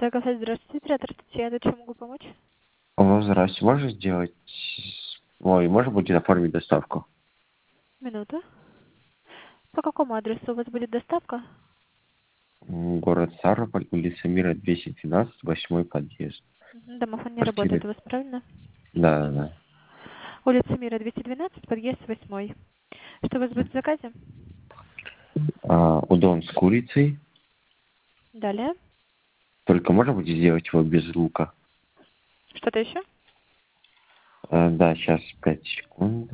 Станция кафе, здравствуйте, оператор Татьяна, чем могу помочь? Алло, здрасте. Можно сделать... Ой, можно будет оформить доставку? Минуту. По какому адресу у вас будет доставка? Город Ставрополь, улица Мира, 212, 8 подъезд. Домофон не Квартира... работает у вас, правильно? Да. Улица Мира, 212, подъезд 8. Что у вас будет в заказе? Удон с курицей. Далее. Только можно будет сделать его без лука? Что-то еще? Да, сейчас 5 секунд.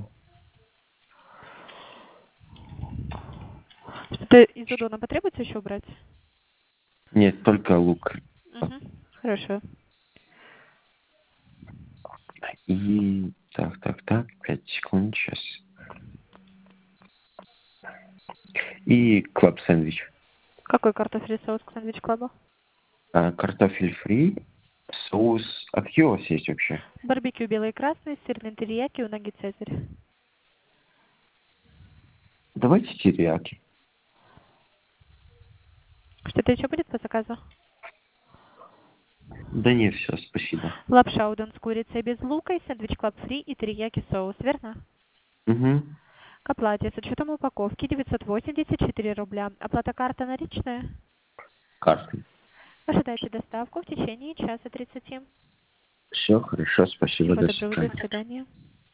Что-то из удона потребуется еще убрать? Нет, только лук. Угу. Хорошо. И... Так, 5 секунд сейчас. И клаб-сэндвич. Какой картофель и соус к сэндвич-клабу? Картофель фри. Соус... А какие у вас есть вообще? Барбекю белый и красный, сырный терияки, унаги цезарь. Давайте терияки. Что-то еще будет по заказу? Да нет, все, спасибо. Лапша удон с курицей без лука, и сэндвич-клаб фри и терияки соус, верно? Угу. К оплате с учетом упаковки 984 рубля. Оплата карта наличная? Карты. Ожидайте доставку в течение часа 30. Все хорошо, спасибо, Всего до доброго, до свидания. свидания.